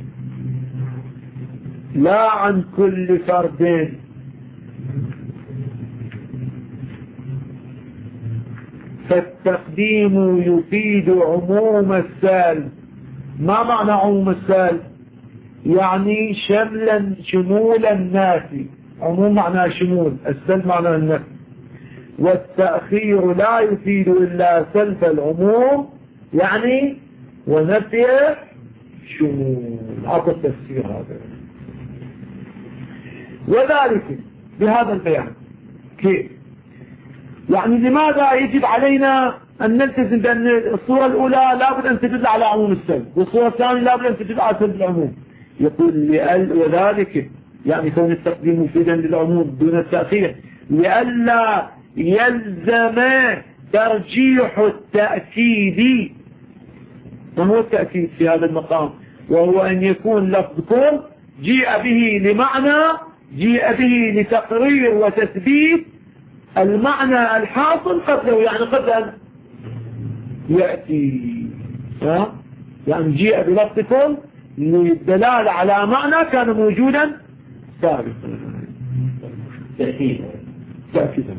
لا عن كل فرد. فالتقديم يفيد عموم السال. ما معنى عموم السال؟ يعني شملا شمول النافي، عموم معنى شمول، السل معنى النفي. والتأخير لا يفيد إلا سلب العموم، يعني ونفي شمول. هذا التفسير هذا، وذلك بهذا البيان. كيف؟ يعني لماذا يجب علينا أن نلتزم بأن الصورة الأولى لابد أن تدل على عموم السلب، والصورة الثانية لابد أن تدل على سلب العموم؟ يقول وذلك يعني كون التقديم مفيدا للعموم دون التأخير، لئلا يلزم ترجيح التأكيد. ما هو التأكيد في هذا المقام؟ وهو أن يكون لفظ كل جيء به لمعنى، جيء به لتقرير وتثبيت المعنى الحاصل قبله، يعني قبل أن يأتي، ها؟ يعني جيء بلفظ كل للدلالة على معنى كان موجودا سابقا. تأكيد تأكيدا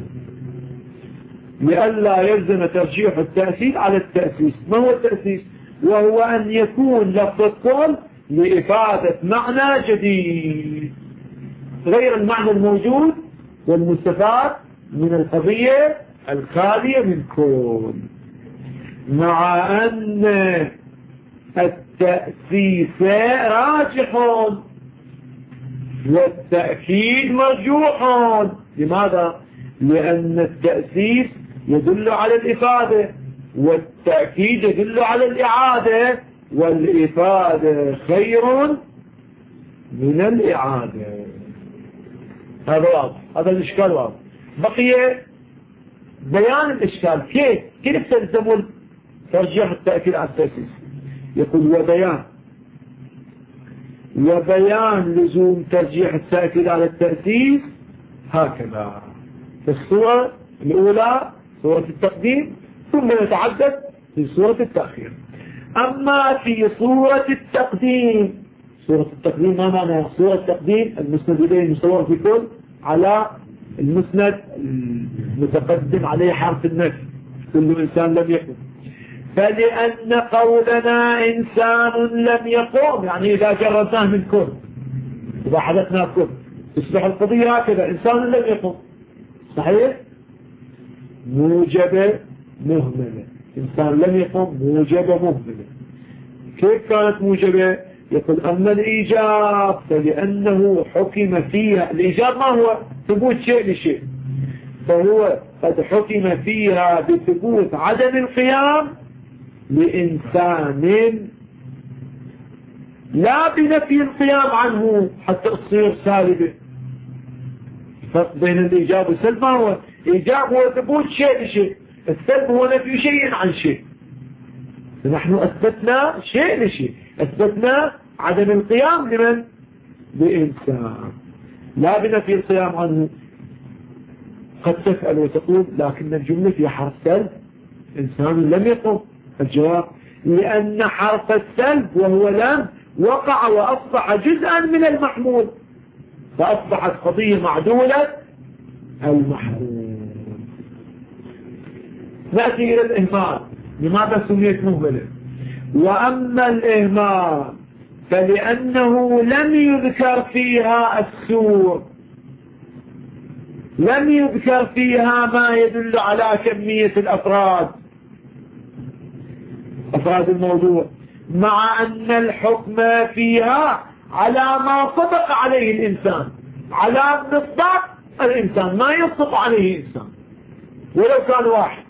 لئلا يلزم ترجيح التأكيد على التأسيس. ما هو التأسيس؟ وهو أن يكون لفظ كل لإفادة معنى جديد غير المعنى الموجود والمستفاد من القضية الخالية من كل، مع أن التأسيس راجح والتأكيد مرجوح. لماذا؟ لأن التأسيس يدل على الإفادة، والتأكيد يدل على الإعادة، والإفادة خير من الإعادة. هذا واضح، هذا الإشكال واضح. بقي بيان الإشكال. كيف كيف تلزم ترجيح التأكيد على التأسيس؟ يقول وبيان وبيان لزوم ترجيح التأكيد على التأسيس هكذا. في الصورة الأولى صورة التقديم، ثم نتعدد في صورة التأخير. أما في صورة التقديم، صورة التقديم ما معنى؟ صورة التقديم المسند إليه المصور في كل على المسند المتقدم عليه حرف النفي، كل إنسان لم يكن. فلأن قولنا إنسان لم يقوم، يعني إذا جردناه من كل، إذا حدثنا كل، تصبح القضية هكذا: إنسان لم يقوم. صحيح؟ موجبة مهملة. إنسان لم يقوم موجبة مهملة. كيف كانت موجبة؟ يقول أما الإيجاب فلأنه حكم فيها. الإيجاب ما هو؟ ثبوت شيء لشيء، فهو قد حكم فيها بثبوت عدم القيام لإنسان، لا بنفي القيام عنه حتى تصير سالبة. الفرق بين الإيجاب والسلب ما هو؟ الإيجاب هو ثبوت شيء لشيء، السلب هو نفي شيء عن شيء. نحن أثبتنا شيء لشيء، أثبتنا عدم القيام لمن؟ لإنسان، لا بنفي القيام عنه. قد تسأل وتقول لكن الجملة في حرف سلب، إنسان لم يقم. الجواب لأن حرف السلب وهو لم وقع وأصبح جزءا من المحمول، فأصبحت قضية معدولة المحمول. نأتي إلى الإهمال. لماذا سميت مهملة؟ وأما الإهمال فلأنه لم يذكر فيها السور، لم يذكر فيها ما يدل على كمية الأفراد، أفراد الموضوع، مع أن الحكم فيها على ما صدق عليه الإنسان، على مصداق الإنسان، ما يصدق عليه إنسان ولو كان واحد.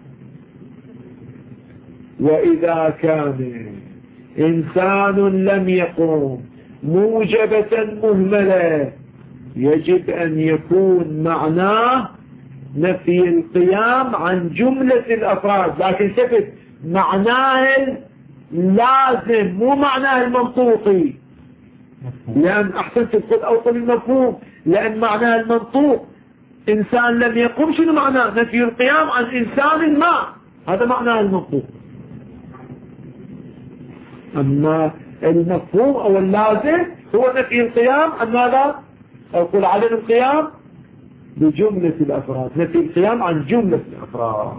وإذا كان إنسان لم يقوم موجبة مهملة يجب أن يكون معناه نفي القيام عن جملة الأفراد، لكن ثبت معناه اللازم مو معناه المنطوقي، لأن أحسنت الخذ أوصل المفهوم، لأن معناه المنطوق إنسان لم يقوم شنو معناه؟ نفي القيام عن إنسان ما، هذا معناه المنطوق. أما المفهوم أو اللازم هو نفي القيام عن ماذا؟ أقول عدم القيام بجملة الأفراد، نفي القيام عن جملة الأفراد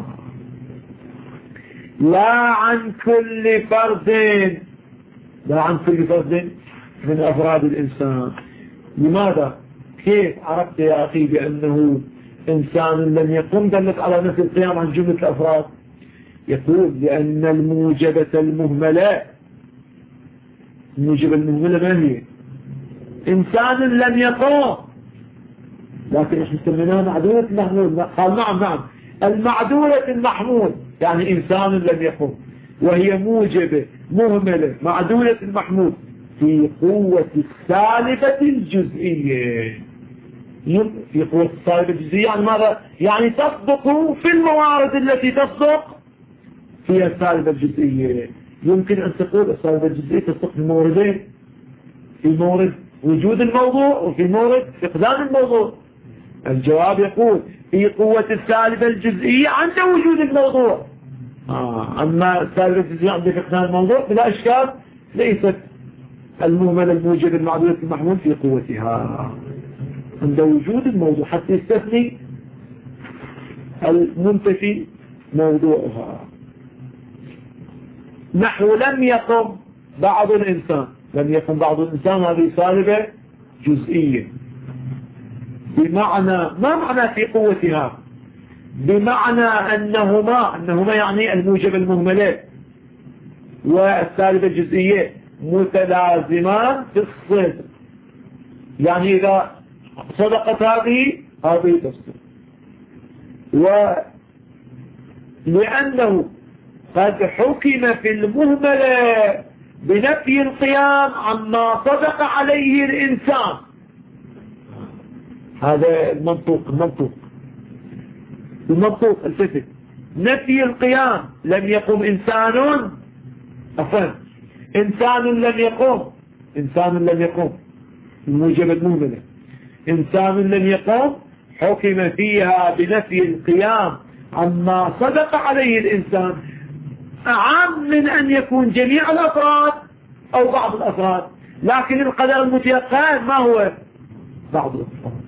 لا عن كل فرد، لا عن كل فرد من أفراد الإنسان. لماذا؟ كيف عرفت يا أخي بأنه إنسان لم يقم دلت على نفي القيام عن جملة الأفراد؟ يقول لأن الموجبة المهملة، الموجبة المهملة ما هي؟ إنسان لم يقوم، لكن احنا سميناها معدولة المحمول. قال نعم نعم المعدولة المحمول يعني إنسان لم يقوم، وهي موجبة مهملة معدولة المحمول في قوة السالبة الجزئية. في قوة السالبة الجزئية يعني ماذا؟ يعني تصدق في الموارد التي تصدق فيها السالبة الجزئية. يمكن أن تقول السالبة الجزئية تصدق في موردين، في مورد وجود الموضوع وفي مورد فقدان الموضوع. الجواب يقول في قوة السالبة الجزئية عند وجود الموضوع، آه. أما السالبة الجزئية عند فقدان الموضوع بلا إشكال ليست المهملة الموجبة المعدولة المحمول في قوتها عند وجود الموضوع حتى يستثني المنتفي موضوعها. نحو لم يقم بعض الإنسان، لم يقم بعض الإنسان هذه سالبة جزئية، بمعنى ما معنى في قوتها؟ بمعنى أنهما أنهما يعني الموجب المهملة والسالبة الجزئية متلازمان في الصدق، يعني إذا صدقت هذه هذه تصدق. ولأنه قد حكم في المهملة بنفي القيام عما صدق عليه الإنسان، هذا المنطوق المنطوق المنطوق الفكر. نفي القيام لم يقم إنسان، أفهم إنسان لم يقم، إنسان لم يقم الموجب المهملة، إنسان لم يقم حكم فيها بنفي القيام عما صدق عليه الإنسان، أعم من أن يكون جميع الأفراد أو بعض الأفراد، لكن القدر المتيقن ما هو؟ بعض الأفراد.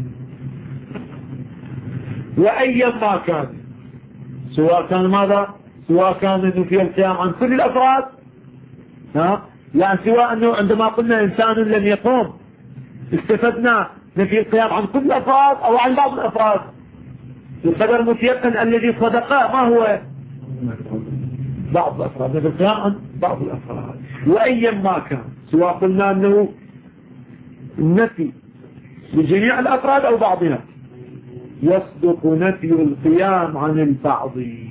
وأيا ما كان، سواء كان ماذا؟ سواء كان نفي القيام عن كل الأفراد، ها؟ يعني سواء أنه عندما قلنا إنسان لم يقوم استفدنا نفي القيام عن كل الأفراد أو عن بعض الأفراد. القدر المتيقن الذي صدقه ما هو؟ بعض الأفراد، نفي القيام عن بعض الأفراد. وأيا ما كان، سواء قلنا أنه النفي لجميع الأفراد أو بعضها، يصدق نفي القيام عن البعض.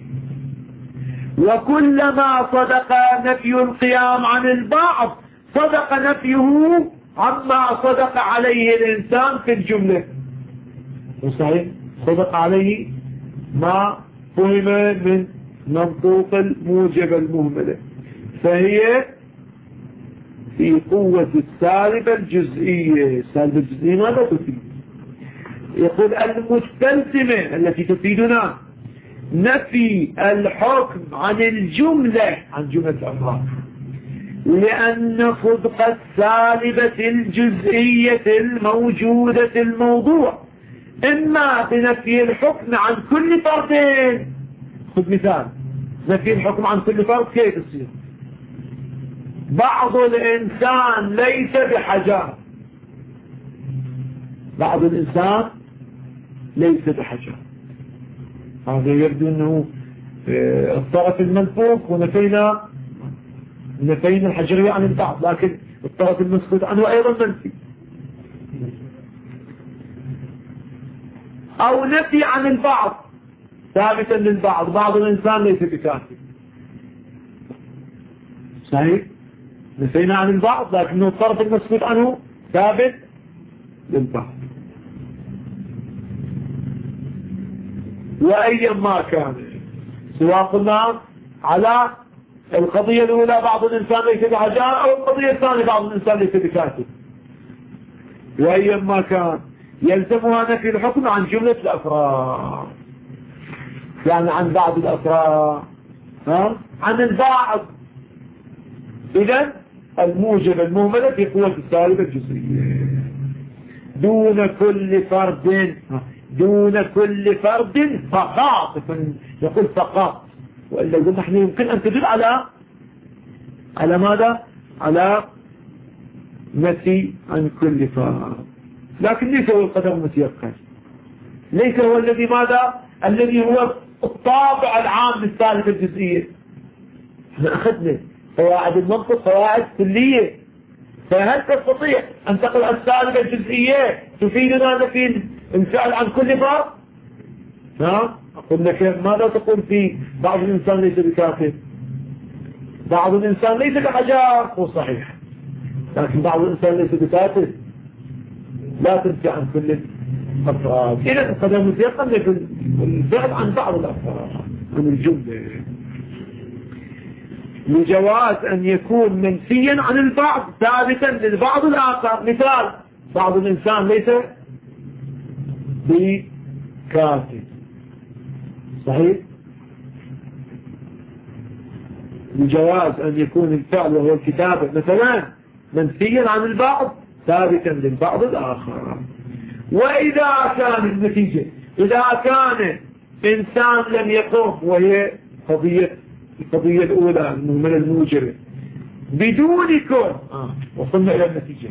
وكلما صدق نفي القيام عن البعض صدق نفيه عما صدق عليه الإنسان في الجملة. صحيح؟ صدق عليه ما فهم من منطوق الموجب المهملة. فهي في قوة السالبة الجزئية. السالبة الجزئية ماذا تفيد؟ يقول المستلزمة التي تفيدنا نفي الحكم عن الجملة، عن جملة الأفراد، لأن صدق السالبة الجزئية الموجودة في الموضوع إما بنفي الحكم عن كل فرد. خذ مثال نفي الحكم عن كل فرد كيف يصير؟ بعض الإنسان ليس بحجر، بعض الإنسان ليس بحجر، هذا يبدو أنه الطرف المنفوخ ونفينا نفينا الحجرية عن البعض، لكن الطرف المسكوت عنه أيضا منفي. أو نفي عن البعض ثابتا للبعض، بعض الإنسان ليس بكافي، صحيح؟ نفينا عن البعض لكنه الطرف المسكوت عنه ثابت للبعض. وأيا ما كان، سواء قلنا على القضية الأولى بعض الإنسان ليس بحجار، أو القضية الثانية بعض الإنسان ليس بكاتب، وأيا ما كان يلزمها نفي الحكم عن جملة الأفراد، يعني عن بعض الأفراد، ها؟ عن البعض. إذن الموجب المهملة في قوة السالبة الجزئية دون كل فرد، دون كل فرد فقط. يقول فقط، وإلا يقول نحن يمكن أن تدل على على ماذا؟ على نفي عن كل فرد، لكن ليس هو القدر المتيقن، ليس هو الذي ماذا؟ الذي هو الطابع العام للسالبة الجزئية. احنا أخذنا قواعد المنطق قواعد كلية، فهل تستطيع أن تقل السالبة الجزئية تفيدنا نفي الفعل عن كل فرد؟ ها؟ أقول لك ماذا تقول في بعض الإنسان ليس بكافر، بعض الإنسان ليس بحجار، هو صحيح، لكن بعض الإنسان ليس بكافر لا تنفي عن كل الأفراد. إذا القدر متيقن لكن الفعل عن بعض الأفراد من الجملة، لجواز أن يكون منفيا عن البعض ثابتا للبعض الآخر. مثال بعض الإنسان ليس بكافر، صحيح؟ لجواز أن يكون الفعل وهو الكتابة مثلا منفيا عن البعض ثابتا للبعض الآخر. وإذا كان النتيجة إذا كان إنسان لم يقوم، وهي قضية القضية الأولى من الموجبة بدون كون، آه. وصلنا إلى النتيجة،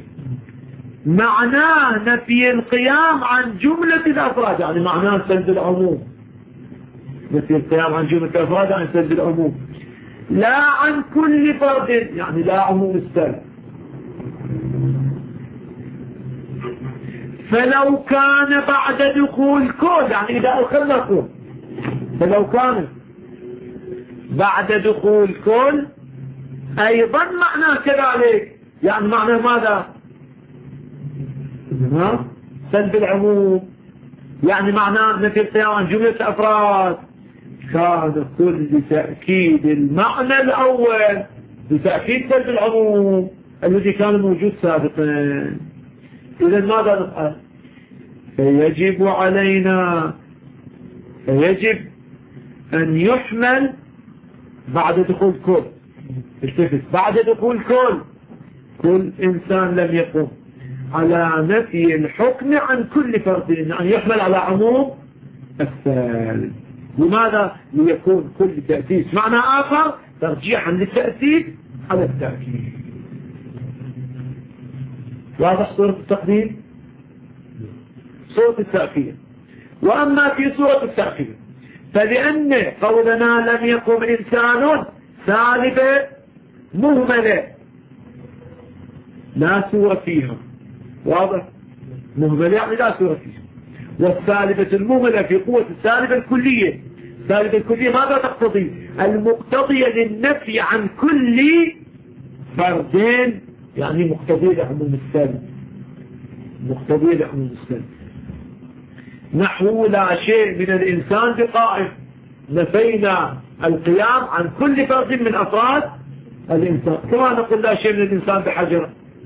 معناه نفي القيام عن جملة الأفراد، يعني معناه سلب العموم، نفي القيام عن جملة الأفراد يعني سلب العموم، لا عن كل فرد، يعني لا عموم السلب. فلو كان بعد دخول كون، يعني إذا أدخلنا كون، فلو كان بعد دخول كون أيضا معناه كذلك، يعني معناه ماذا؟ سلب العموم، يعني معناه نفي القيام عن جملة أفراد. كان كل بتأكيد المعنى الأول، بتأكيد سلب العموم الذي كان موجود سابقا. إذا ماذا نفعل؟ فيجب علينا فيجب أن يحمل بعد دخول كل، التفت، بعد دخول كل كل إنسان لم يقم على نفي الحكم عن كل فرد، أن يحمل على عموم الثالث. لماذا؟ ليكون كل تأسيس معنى آخر ترجيحا للتأسيس على التأكيد. واضح صورة التقديم؟ صورة التأكيد. وأما في صورة التأكيد فلأن قولنا لم يقم إنسان سالبة مهملة لا سورة فيها، واضح؟ مهملة يعني لا سورة فيها. والسالبة المهملة في قوة السالبة الكلية، السالبة الكلية ماذا تقتضي؟ المقتضية للنفي عن كل فردين، يعني مقتضية لعموم السالب، مقتضية لعموم السالب. نحو لا شيء من الإنسان بقائم، نفينا القيام عن كل فرد من أفراد الإنسان، كما نقول لا شيء من الإنسان بحجر.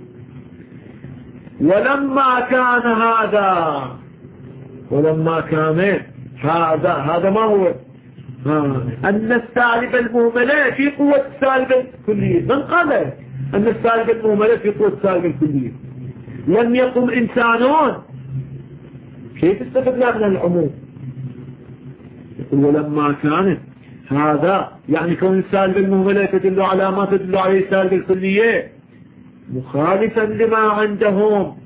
ولما كان هذا ولما كان هذا هذا ما هو ها. أن السالب المهملة في قوة السالب الكلية. من قال أن السالب المهملة في قوة السالب الكلية؟ لم يقم إنسانون. كيف استفدنا من العموم؟ يقول ولما كان هذا، يعني كون السالب المهملة تدل على ما تدل عليه السالب الكلية مخالفا لما عندهم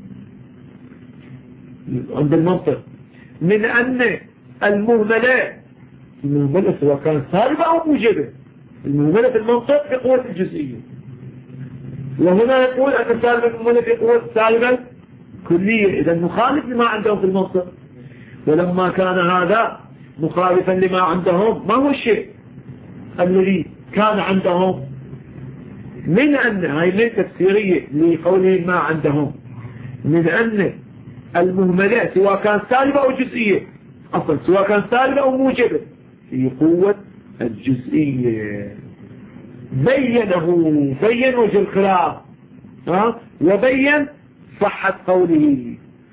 عند المنطق من أن المهملة المهملة سواء كانت سالبة أو موجبة، المهملة في المنطق بقوة الجزئية، وهنا يقول أن السالب المهملة بقوة السالبة كلية، إذا مخالف لما عندهم في المنطق. ولما كان هذا مخالفا لما عندهم، ما هو الشيء الذي كان عندهم؟ من أن هاي ليس تفسيرية لقولهم ما عندهم، من أن المهملة سواء كان سالبة أو جزئية، أصلا سواء كان سالبة أو موجبة في قوة الجزئية. بينه بين وجه الخلاف ها؟ وبين صحة قوله،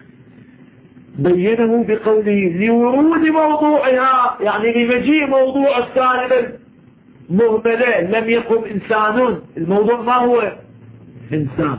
بينه بقوله لورود موضوعها، يعني لمجيء موضوع السالب المهملة لم يقم إنسان. الموضوع ما هو إنسان،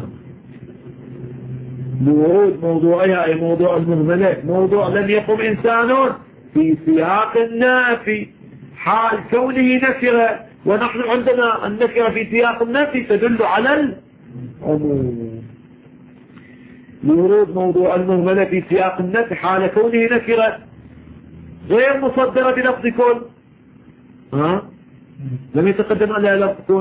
لورود موضوعها أي موضوع المهملة موضوع لم يقم إنسان في سياق النافي حال كونه نكرة، ونحن عندنا النكرة في سياق النفي تدل على العموم. لورود موضوع المهملة في سياق النفي حال كونه نكرة غير مصدرة بلفظ كل، ها لم يتقدم عليها لفظ كل،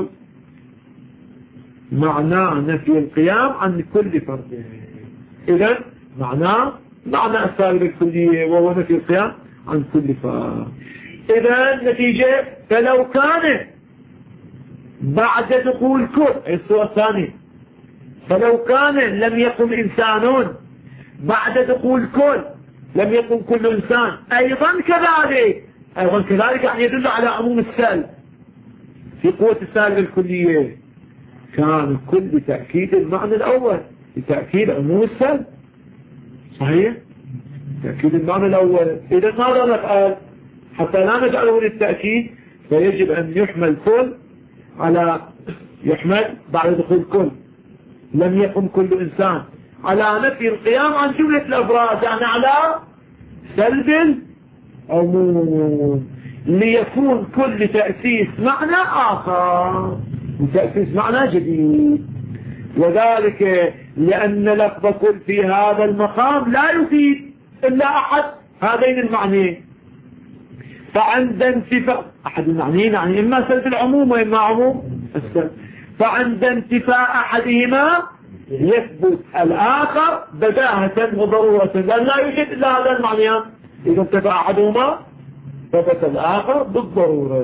معناه نفي القيام عن كل فرد. إذن معناه معنى السالب الكلية وهو نفي القيام عن كل فرد. إذن نتيجة فلو كان بعد دخول كل، الصورة الثانية، فلو كان لم يقم إنسان بعد دخول كل لم يقم كل إنسان أيضا كذلك، أيضا كذلك يعني يدل على عموم السالب في قوة السالب الكلية. كان كل بتأكيد المعنى الأول لتأكيد عموم السالب، صحيح؟ تأكيد المعنى الأول. إذا ماذا نفعل حتى لا نجعله للتأكيد؟ فيجب أن يحمل كل على يحمل بعد دخول كل لم يقم كل إنسان على نفي القيام عن جملة الأفراد، يعني على سلب العموم، ليكون كل تأسيس معنى آخر تأسيس معنى جديد. وذلك لأن لفظ كل في هذا المقام لا يفيد إلا أحد هذين المعنيين، فعند انتفاء أحد المعنيين يعني إما سلب العموم وإما عموم السلب، فعند انتفاء أحدهما يثبت الآخر بداهة وضرورة، لأن لا يوجد إلا هذا المعنيان. إذا انتفى أحدهما ثبت الآخر بالضرورة.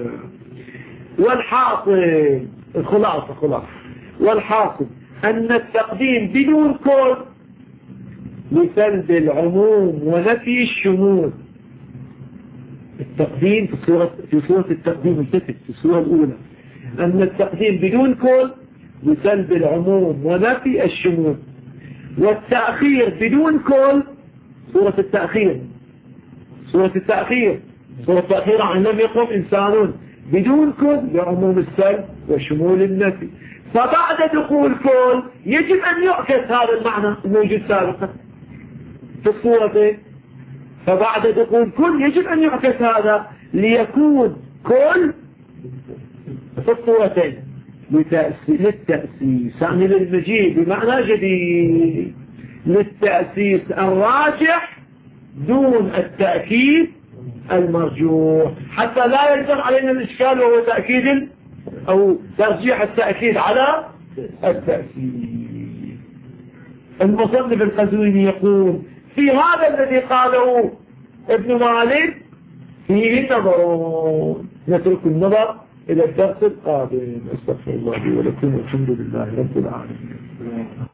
والحاصل الخلاصة خلاصة والحاصل أن التقديم بدون كل لسلب العموم ونفي الشمول. التقديم في سورة في سورة التقديم التفت في السورة الأولى أن التقديم بدون كل لسلب العموم ونفي الشمول، والتأخير بدون كل سورة التأخير سورة التأخير سورة التأخير عن لم يقم إنسان بدون كل لعموم السلب وشمول النفي. فبعد دخول كل يجب أن يعكس هذا المعنى الموجود سابقا في الصورتين، فبعد دخول كل يجب أن يعكس هذا ليكون كل في الصورتين للتأسيس، يعني للمجيء بمعنى جديد، للتأسيس الراجح دون التأكيد المرجوح، حتى لا يلزم علينا الإشكال وهو تأكيد أو ترجيح التأكيد على التأكيد. المصنف القزويني يقول في هذا الذي قاله ابن مالك فيه نظر، نترك النظر إلى الدرس القادم. استغفر الله لي ولكم والحمد لله رب العالمين.